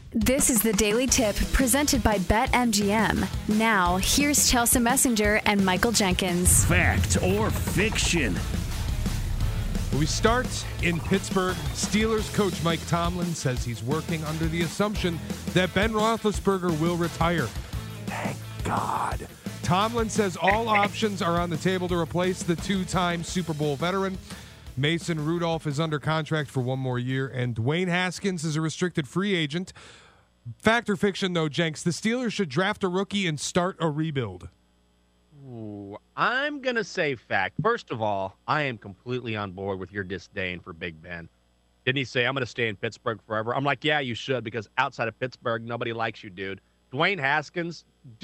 This is the Daily Tip presented by BetMGM. Now, here's Chelsea Messenger and Michael Jenkins. Fact or fiction? We start in Pittsburgh. Steelers coach Mike Tomlin says he's working under the assumption that Ben Roethlisberger will retire. Thank God. Tomlin says all options are on the table to replace the two-time Super Bowl veteran. Mason Rudolph is under contract for one more year, and Dwayne Haskins is a restricted free agent. Fact or fiction, though, Jenks, the Steelers should draft a rookie and start a rebuild. Ooh, I'm going to say fact. First of all, I am completely on board with your disdain for Big Ben. Didn't he say, I'm going to stay in Pittsburgh forever? I'm like, yeah, you should, because outside of Pittsburgh, nobody likes you, dude. Dwayne Haskins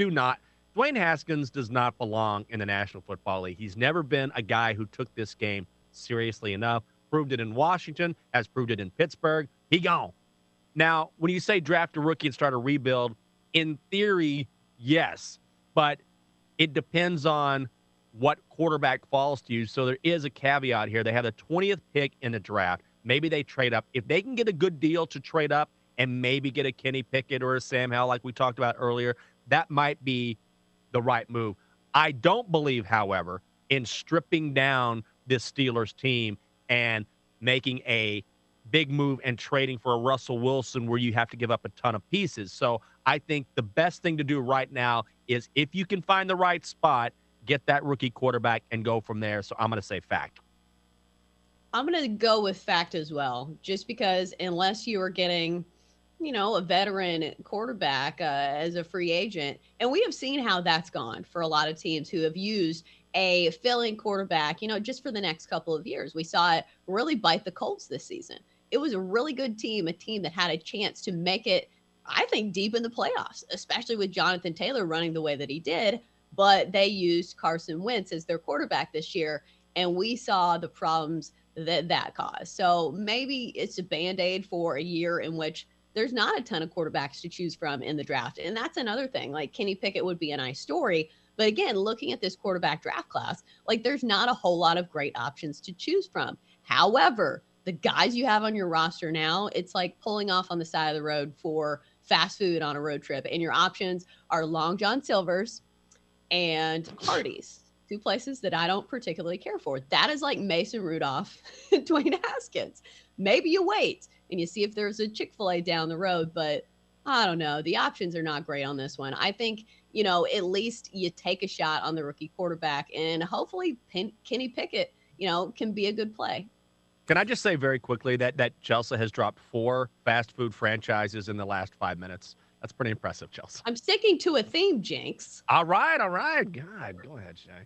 does not belong in the National Football League. He's never been a guy who took this game seriously enough. Proved it in Washington, has proved it in Pittsburgh. He gone. Now, when you say draft a rookie and start a rebuild, in theory, yes. But it depends on what quarterback falls to you. So there is a caveat here. They have the 20th pick in the draft. Maybe they trade up. If they can get a good deal to trade up and maybe get a Kenny Pickett or a Sam Howell like we talked about earlier, that might be the right move. I don't believe, however, in stripping down this Steelers team and making a big move and trading for a Russell Wilson where you have to give up a ton of pieces. So I think the best thing to do right now is if you can find the right spot, get that rookie quarterback and go from there. So I'm going to say fact. I'm going to go with fact as well, just because unless you are getting, a veteran quarterback as a free agent, and we have seen how that's gone for a lot of teams who have used a filling quarterback, just for the next couple of years. We saw it really bite the Colts this season. It was a really good team, a team that had a chance to make it, I think, deep in the playoffs, especially with Jonathan Taylor running the way that he did. But they used Carson Wentz as their quarterback this year, and we saw the problems that caused. So maybe it's a Band-Aid for a year in which there's not a ton of quarterbacks to choose from in the draft. And that's another thing. Like, Kenny Pickett would be a nice story. But again, looking at this quarterback draft class, there's not a whole lot of great options to choose from. However, the guys you have on your roster now, it's like pulling off on the side of the road for fast food on a road trip. And your options are Long John Silver's and Hardee's, two places that I don't particularly care for. That is like Mason Rudolph and Dwayne Haskins. Maybe you wait and you see if there's a Chick-fil-A down the road, but I don't know. The options are not great on this one. I think, at least you take a shot on the rookie quarterback, and hopefully Kenny Pickett, can be a good play. Can I just say very quickly that Chelsea has dropped 4 fast food franchises in the last 5 minutes? That's pretty impressive, Chelsea. I'm sticking to a theme, Jinx. All right. God, go ahead, Shay.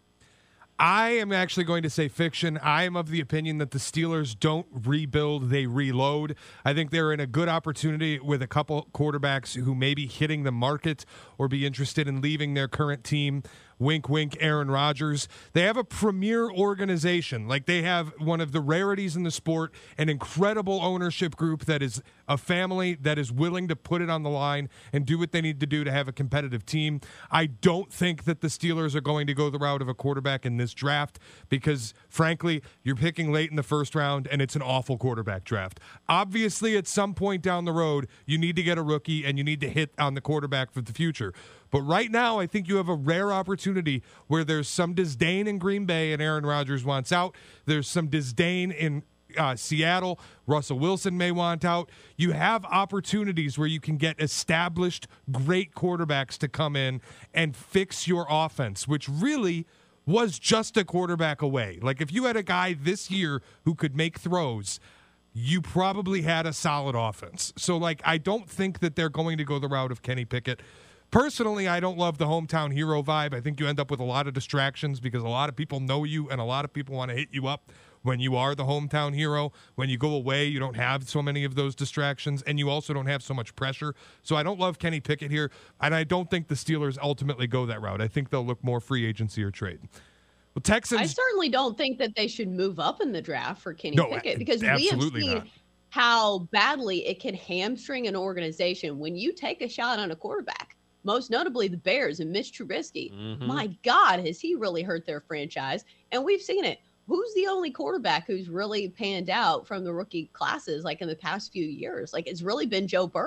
I am actually going to say fiction. I am of the opinion that the Steelers don't rebuild, they reload. I think they're in a good opportunity with a couple quarterbacks who may be hitting the market or be interested in leaving their current team. Wink, wink, Aaron Rodgers. They have a premier organization. They have one of the rarities in the sport, an incredible ownership group that is a family that is willing to put it on the line and do what they need to do to have a competitive team. I don't think that the Steelers are going to go the route of a quarterback in this draft because, frankly, you're picking late in the first round and it's an awful quarterback draft. Obviously, at some point down the road, you need to get a rookie and you need to hit on the quarterback for the future. But right now, I think you have a rare opportunity where there's some disdain in Green Bay and Aaron Rodgers wants out. There's some disdain in Seattle. Russell Wilson may want out. You have opportunities where you can get established, great quarterbacks to come in and fix your offense, which really was just a quarterback away. If you had a guy this year who could make throws, you probably had a solid offense. So, I don't think that they're going to go the route of Kenny Pickett. Personally, I don't love the hometown hero vibe. I think you end up with a lot of distractions because a lot of people know you and a lot of people want to hit you up when you are the hometown hero. When you go away, you don't have so many of those distractions, and you also don't have so much pressure. So I don't love Kenny Pickett here, and I don't think the Steelers ultimately go that route. I think they'll look more free agency or trade. Well, Texans. I certainly don't think that they should move up in the draft for Kenny Pickett because we have seen how badly it can hamstring an organization when you take a shot on a quarterback. Most notably the Bears and Mitch Trubisky. Mm-hmm. My God, has he really hurt their franchise? And we've seen it. Who's the only quarterback who's really panned out from the rookie classes in the past few years? It's really been Joe Burrow.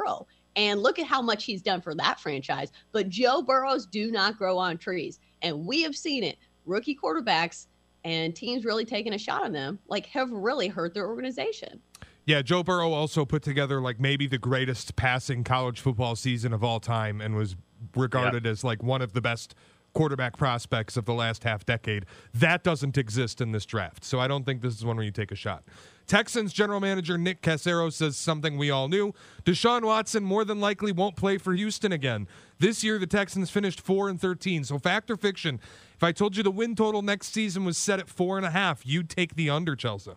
And look at how much he's done for that franchise. But Joe Burrows do not grow on trees. And we have seen it. Rookie quarterbacks and teams really taking a shot on them, have really hurt their organization. Yeah, Joe Burrow also put together maybe the greatest passing college football season of all time and was regarded as one of the best quarterback prospects of the last half decade. That doesn't exist in this draft. So I don't think this is one where you take a shot. Texans general manager Nick Caserio says something we all knew. Deshaun Watson more than likely won't play for Houston again. This year, the Texans finished 4-13. So fact or fiction, if I told you the win total next season was set at 4.5, you'd take the under, Chelsea.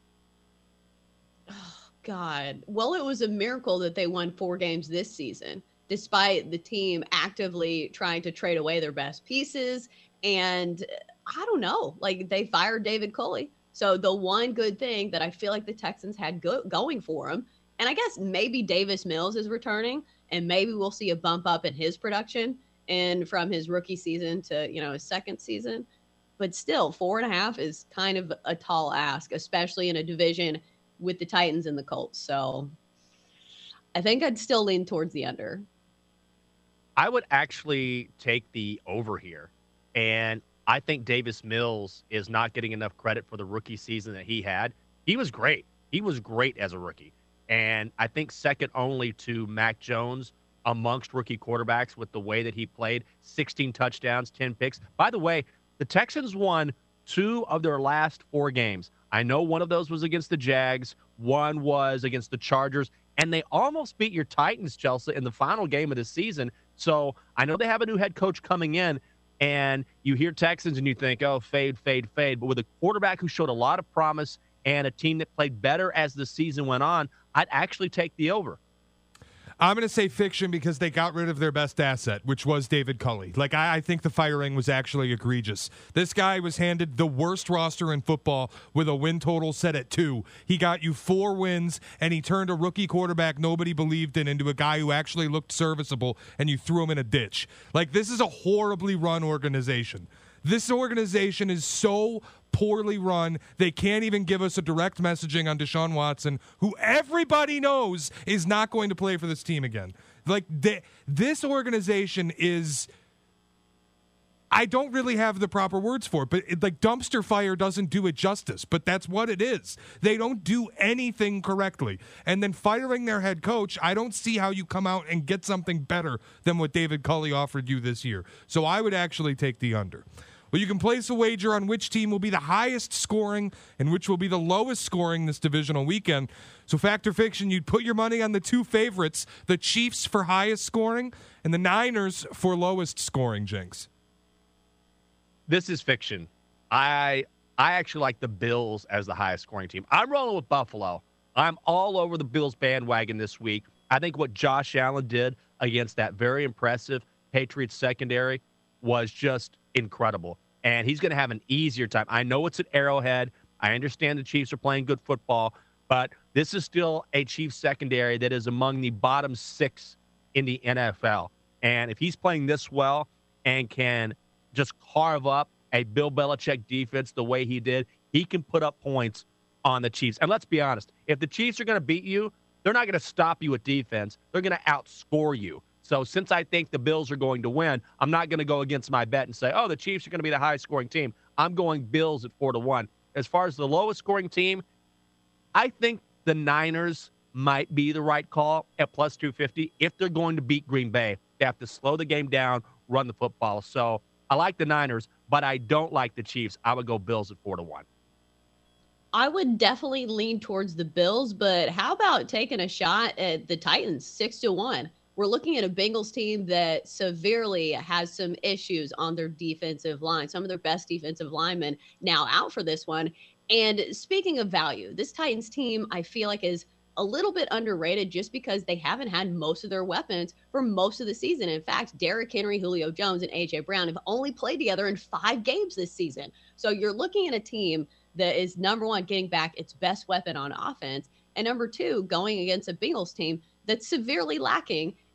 Oh, God. Well, it was a miracle that they won 4 games this season, despite the team actively trying to trade away their best pieces. And I don't know, they fired David Culley. So the one good thing that I feel like the Texans had going for them, and I guess maybe Davis Mills is returning, and maybe we'll see a bump up in his production and from his rookie season to, his second season. But still, 4.5 is kind of a tall ask, especially in a division with the Titans and the Colts. So I think I'd still lean towards the under. I would actually take the over here. And I think Davis Mills is not getting enough credit for the rookie season that he had. He was great. He was great as a rookie. And I think second only to Mac Jones amongst rookie quarterbacks with the way that he played, 16 touchdowns, 10 picks. By the way, the Texans won 2 of their last 4 games. I know one of those was against the Jags. One was against the Chargers. And they almost beat your Titans, Chelsea, in the final game of the season. So I know they have a new head coach coming in. And you hear Texans and you think, oh, fade, fade, fade. But with a quarterback who showed a lot of promise and a team that played better as the season went on, I'd actually take the over. I'm going to say fiction because they got rid of their best asset, which was David Culley. I think the firing was actually egregious. This guy was handed the worst roster in football with a win total set at 2. He got you 4 wins, and he turned a rookie quarterback nobody believed in into a guy who actually looked serviceable, and you threw him in a ditch. This is a horribly run organization. This organization is so poorly run, they can't even give us a direct messaging on Deshaun Watson, who everybody knows is not going to play for this team again. This organization is... I don't really have the proper words for it, but dumpster fire doesn't do it justice, but that's what it is. They don't do anything correctly. And then firing their head coach, I don't see how you come out and get something better than what David Culley offered you this year. So I would actually take the under. Well, you can place a wager on which team will be the highest scoring and which will be the lowest scoring this divisional weekend. So fact or fiction, you'd put your money on the 2 favorites, the Chiefs for highest scoring and the Niners for lowest scoring, Jinx. This is fiction. I actually like the Bills as the highest scoring team. I'm rolling with Buffalo. I'm all over the Bills bandwagon this week. I think what Josh Allen did against that very impressive Patriots secondary was just incredible. And he's going to have an easier time. I know it's at Arrowhead. I understand the Chiefs are playing good football, but this is still a Chiefs secondary that is among the bottom 6 in the NFL. And if he's playing this well and can just carve up a Bill Belichick defense the way he did, he can put up points on the Chiefs. And let's be honest, if the Chiefs are going to beat you, they're not going to stop you at defense. They're going to outscore you. So since I think the Bills are going to win, I'm not going to go against my bet and say, oh, the Chiefs are going to be the highest scoring team. I'm going Bills at 4-1. As far as the lowest scoring team, I think the Niners might be the right call at plus 250. If they're going to beat Green Bay, they have to slow the game down, run the football. So I like the Niners, but I don't like the Chiefs. I would go Bills at 4-1. I would definitely lean towards the Bills, but how about taking a shot at the Titans, 6-1? We're looking at a Bengals team that severely has some issues on their defensive line. Some of their best defensive linemen now out for this one. And speaking of value, this Titans team, I feel like, is a little bit underrated just because they haven't had most of their weapons for most of the season. In fact, Derrick Henry, Julio Jones, and A.J. Brown have only played together in 5 games this season. So you're looking at a team that is, number one, getting back its best weapon on offense, and number 2, going against a Bengals team that's severely lacking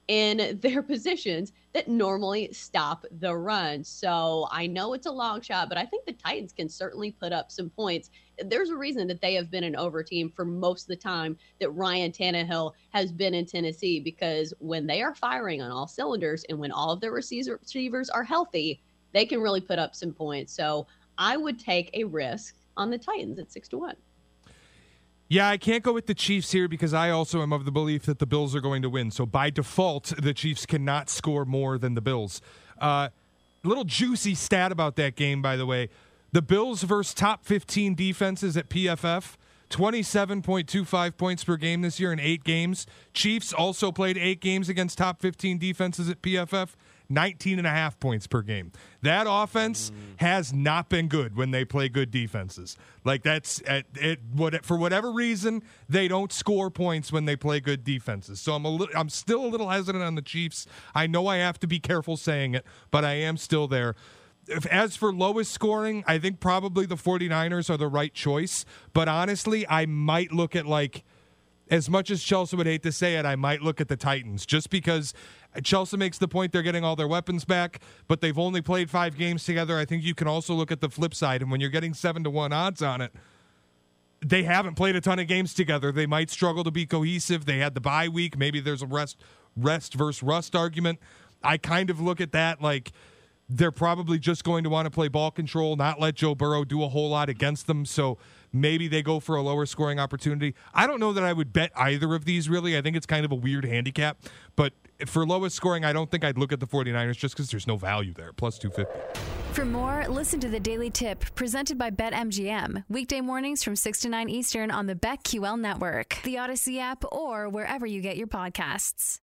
in their positions that normally stop the run. So I know it's a long shot, but I think the Titans can certainly put up some points. There's a reason that they have been an over team for most of the time that Ryan Tannehill has been in Tennessee, because when they are firing on all cylinders and when all of their receivers are healthy, they can really put up some points. So I would take a risk on the Titans at 6-1. Yeah, I can't go with the Chiefs here because I also am of the belief that the Bills are going to win. So by default, the Chiefs cannot score more than the Bills. Little juicy stat about that game, by the way. The Bills versus top 15 defenses at PFF, 27.25 points per game this year in 8 games. Chiefs also played 8 games against top 15 defenses at PFF, 19.5 points per game. That offense has not been good when they play good defenses. Like that's for whatever reason, they don't score points when they play good defenses. So I'm still a little hesitant on the Chiefs. I know I have to be careful saying it, but I am still there. As for lowest scoring, I think probably the 49ers are the right choice. But honestly, I might look at, like, as much as Chelsea would hate to say it, I might look at the Titans just because Chelsea makes the point they're getting all their weapons back, but they've only played 5 games together. I think you can also look at the flip side, and when you're getting 7-1 odds on it, they haven't played a ton of games together. They might struggle to be cohesive. They had the bye week. Maybe there's a rest versus rust argument. I kind of look at that like they're probably just going to want to play ball control, not let Joe Burrow do a whole lot against them. So maybe they go for a lower scoring opportunity. I don't know that I would bet either of these, really. I think it's kind of a weird handicap. But for lowest scoring, I don't think I'd look at the 49ers just because there's no value there. Plus 250. For more, listen to the Daily Tip presented by BetMGM. Weekday mornings from 6 to 9 Eastern on the BetQL network, the Odyssey app, or wherever you get your podcasts.